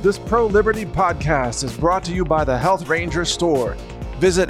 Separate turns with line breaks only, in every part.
This pro-liberty podcast is brought to you by the Health Ranger Store. Visit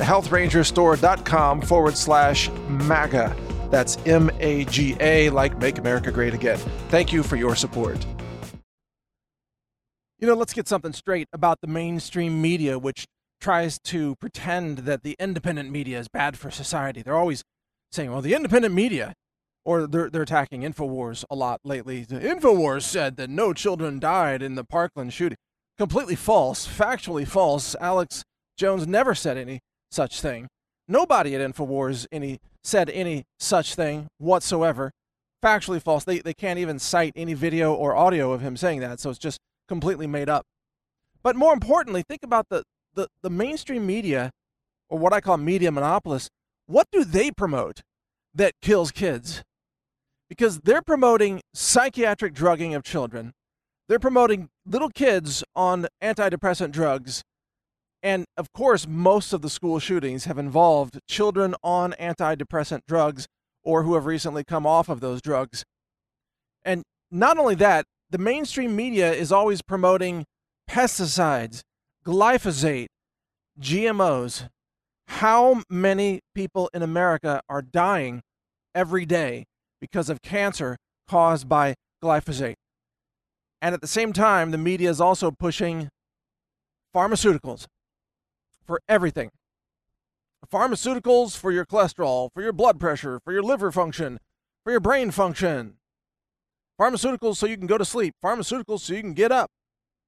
healthrangerstore.com/MAGA. That's MAGA, like Make America Great Again. Thank you for your support. You know, let's get something straight about the mainstream media, which tries to pretend that the independent media is bad for society. They're always saying, well, the independent media, or they're attacking InfoWars a lot lately. The InfoWars said that no children died in the Parkland shooting. Completely false, factually false. Alex Jones never said any such thing. Nobody at InfoWars said any such thing whatsoever. Factually false. They can't even cite any video or audio of him saying that, so it's just completely made up. But more importantly, think about the mainstream media, or what I call media monopolists. What do they promote that kills kids? Because they're promoting psychiatric drugging of children. They're promoting little kids on antidepressant drugs. And of course, most of the school shootings have involved children on antidepressant drugs or who have recently come off of those drugs. And not only that, the mainstream media is always promoting pesticides, glyphosate, GMOs. How many people in America are dying every day because of cancer caused by glyphosate? And at the same time, the media is also pushing pharmaceuticals for everything. Pharmaceuticals for your cholesterol, for your blood pressure, for your liver function, for your brain function. Pharmaceuticals so you can go to sleep. Pharmaceuticals so you can get up.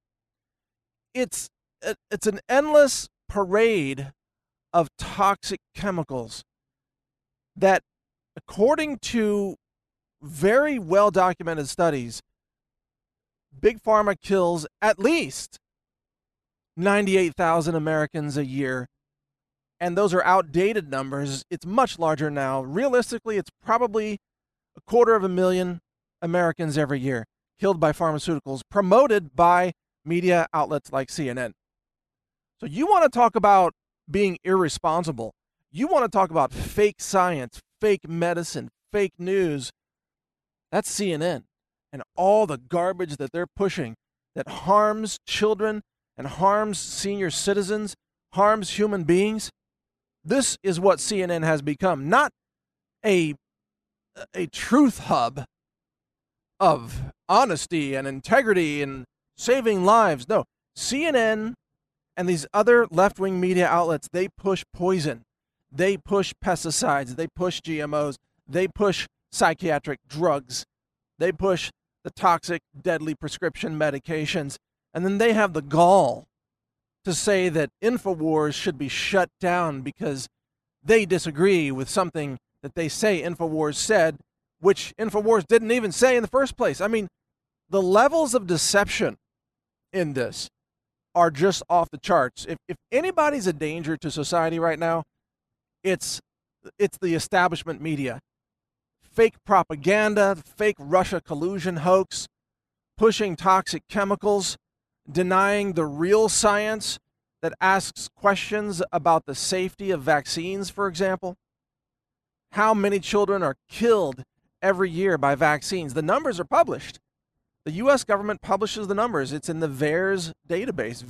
It's an endless parade of toxic chemicals that, according to very well-documented studies, Big Pharma kills at least 98,000 Americans a year. And those are outdated numbers. It's much larger now. Realistically, it's probably 250,000 Americans every year killed by pharmaceuticals promoted by media outlets like CNN. So you want to talk about being irresponsible. You want to talk about fake science, fake medicine, fake news. That's CNN and all the garbage that they're pushing that harms children and harms senior citizens, harms human beings. This is what CNN has become, not a truth hub of honesty and integrity and saving lives. No, CNN and these other left-wing media outlets, they push poison. They push pesticides. They push GMOs. They push psychiatric drugs. They push the toxic, deadly prescription medications. And then they have the gall to say that InfoWars should be shut down because they disagree with something that they say InfoWars said, which InfoWars didn't even say in the first place. I mean, the levels of deception in this are just off the charts. If anybody's a danger to society right now, it's the establishment media. Fake propaganda, fake Russia collusion hoax, pushing toxic chemicals, denying the real science that asks questions about the safety of vaccines, for example. How many children are killed every year by vaccines? The numbers are published. The U.S. government publishes the numbers. It's in the VAERS database,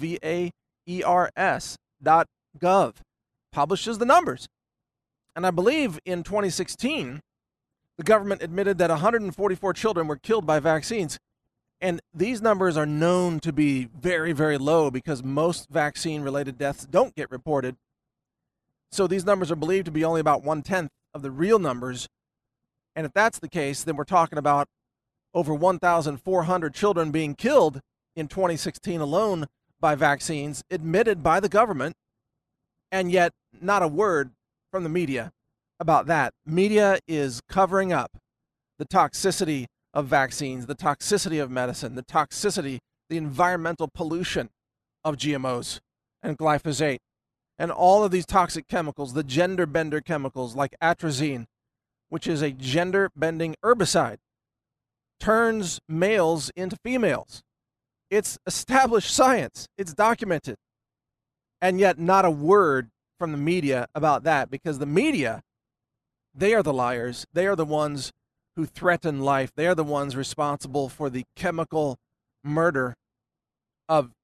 VAERS.gov, publishes the numbers. And I believe in 2016, the government admitted that 144 children were killed by vaccines. And these numbers are known to be very, very low because most vaccine-related deaths don't get reported. So these numbers are believed to be only about 1/10 of the real numbers. And if that's the case, then we're talking about over 1,400 children being killed in 2016 alone by vaccines, admitted by the government, and yet not a word from the media about that. Media is covering up the toxicity of vaccines, the toxicity of medicine, the toxicity, the environmental pollution of GMOs and glyphosate, and all of these toxic chemicals, the gender bender chemicals like atrazine, which is a gender bending herbicide, turns males into females. It's established science. It's documented. And yet not a word from the media about that, because the media, they are the liars. They are the ones who threaten life. They are the ones responsible for the chemical murder of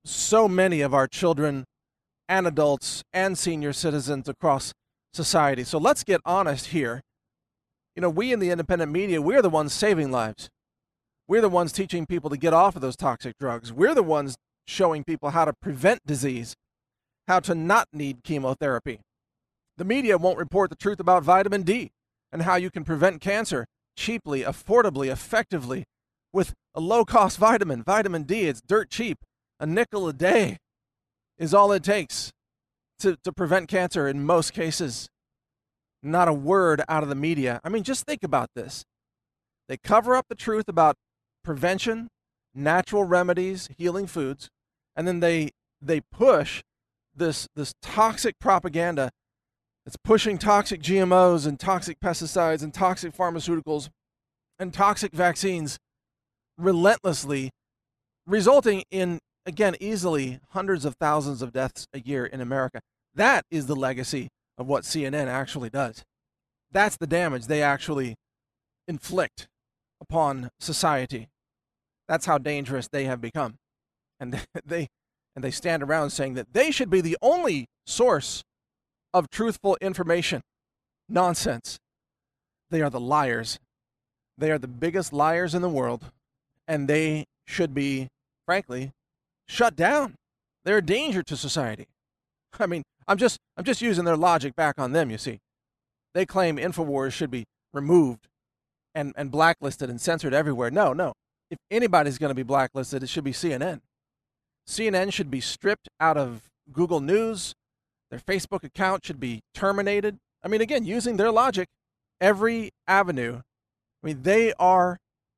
so many of our children and adults and senior citizens across society. So let's get honest here. We in the independent media, we're the ones saving lives. We're the ones teaching people to get off of those toxic drugs. We're the ones showing people how to prevent disease, how to not need chemotherapy. The media won't report the truth about vitamin D and how you can prevent cancer cheaply, affordably, effectively with a low-cost vitamin. Vitamin D, it's dirt cheap. A nickel a day is all it takes to prevent cancer in most cases. Not a word out of the media. I mean, just think about this. They cover up the truth about prevention, natural remedies, healing foods, and then they push this toxic propaganda. It's pushing toxic GMOs and toxic pesticides and toxic pharmaceuticals and toxic vaccines relentlessly, resulting in, again, easily hundreds of thousands of deaths a year in America. That is the legacy of what CNN actually does. That's the damage they actually inflict upon society. That's how dangerous they have become. And they stand around saying that they should be the only source of truthful information. Nonsense. They are the liars. They are the biggest liars in the world, and they should be, frankly, shut down. They're a danger to society. I mean, I'm just using their logic back on them, you see. They claim InfoWars should be removed and blacklisted and censored everywhere. No. If anybody's going to be blacklisted, it should be CNN. CNN should be stripped out of Google News. Their Facebook account should be terminated. I mean, again, using their logic, every avenue. I mean, they are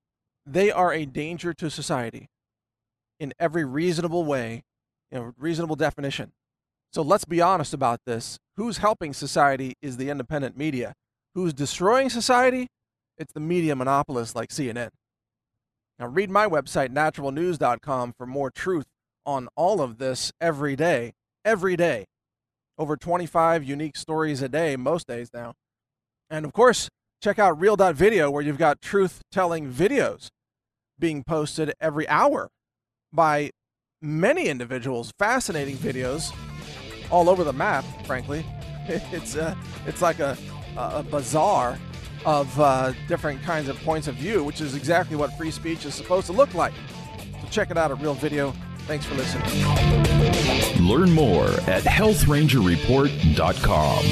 a danger to society in every reasonable way, reasonable definition. So let's be honest about this. Who's helping society is the independent media. Who's destroying society? It's the media monopolists like CNN. Now read my website, naturalnews.com, for more truth on all of this every day. Every day. Over 25 unique stories a day, most days now. And of course, check out Real.video, where you've got truth-telling videos being posted every hour by many individuals. Fascinating videos all over the map, frankly. It's like a bazaar of different kinds of points of view, which is exactly what free speech is supposed to look like. So check it out at Real Video. Thanks for listening.
Learn more at healthrangerreport.com.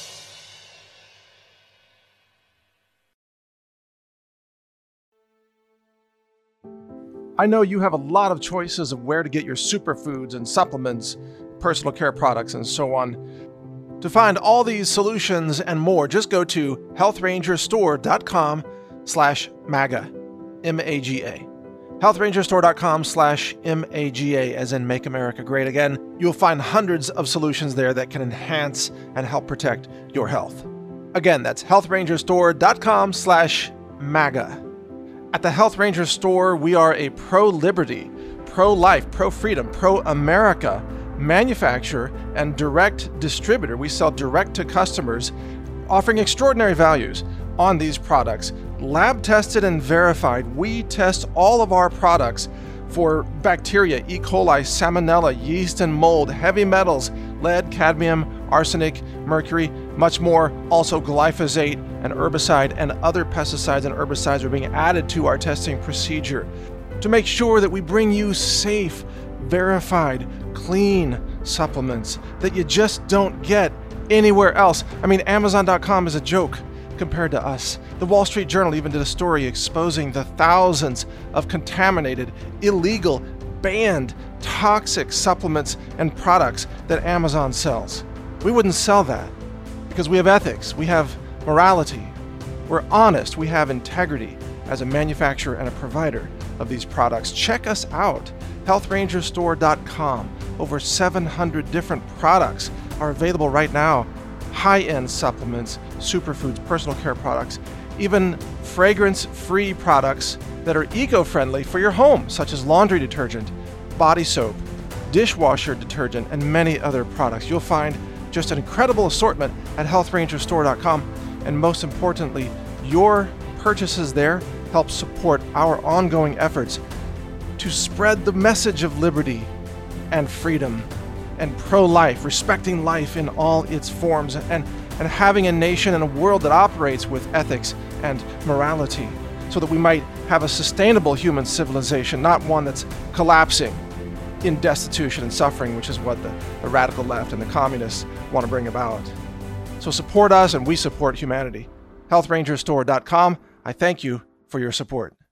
I know you have a lot of choices of where to get your superfoods and supplements, personal care products, and so on. To find all these solutions and more, just go to healthrangerstore.com/MAGA, M-A-G-A. healthrangerstore.com/MAGA, as in Make America Great Again. You'll find hundreds of solutions there that can enhance and help protect your health. Again, that's healthrangerstore.com/MAGA. At the Health Ranger Store, we are a pro-liberty, pro-life, pro-freedom, pro-America manufacturer and direct distributor. We sell direct to customers, offering extraordinary values on these products. Lab tested and verified. We test all of our products for bacteria, E. coli, salmonella, yeast and mold, heavy metals, lead, cadmium, arsenic, mercury, much more. Also glyphosate, an herbicide, and other pesticides and herbicides are being added to our testing procedure to make sure that we bring you safe, verified, clean supplements that you just don't get anywhere else. I mean, Amazon.com is a joke compared to us. The Wall Street Journal even did a story exposing the thousands of contaminated, illegal, banned, toxic supplements and products that Amazon sells. We wouldn't sell that because we have ethics, we have morality, we're honest, we have integrity as a manufacturer and a provider of these products. Check us out, healthrangerstore.com. Over 700 different products are available right now. High-end supplements, superfoods, personal care products, even fragrance-free products that are eco-friendly for your home, such as laundry detergent, body soap, dishwasher detergent, and many other products. You'll find just an incredible assortment at healthrangerstore.com, and most importantly, your purchases there help support our ongoing efforts to spread the message of liberty and freedom, and pro-life, respecting life in all its forms, and having a nation and a world that operates with ethics and morality, so that we might have a sustainable human civilization, not one that's collapsing in destitution and suffering, which is what the radical left and the communists want to bring about. So support us, and we support humanity. HealthRangerStore.com. I thank you for your support.